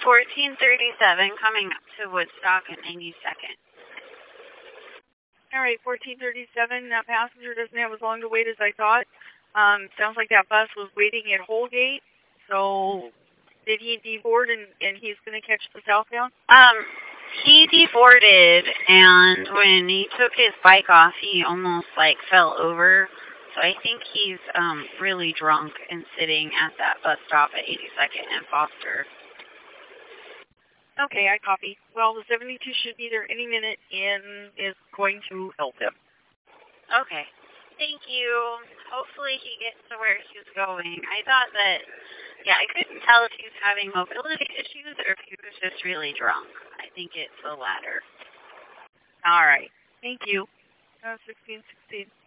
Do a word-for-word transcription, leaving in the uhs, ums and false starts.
fourteen thirty-seven coming up to Woodstock at ninety-second. All right, fourteen thirty-seven, that passenger doesn't have as long to wait as I thought. Um, sounds like that bus was waiting at Holgate, so did he deboard and, and he's going to catch the southbound? Um, he deboarded, and when he took his bike off, he almost, like, fell over. So I think he's um really drunk and sitting at that bus stop at eighty-second and Foster. Okay, I copy. Well, the seventy-two should be there any minute and is going to help him. Okay. Thank you. Hopefully he gets to where he's going. I thought that, yeah, I couldn't tell if he was having mobility issues or if he was just really drunk. I think it's the latter. All right. Thank you. Uh, sixteen sixteen.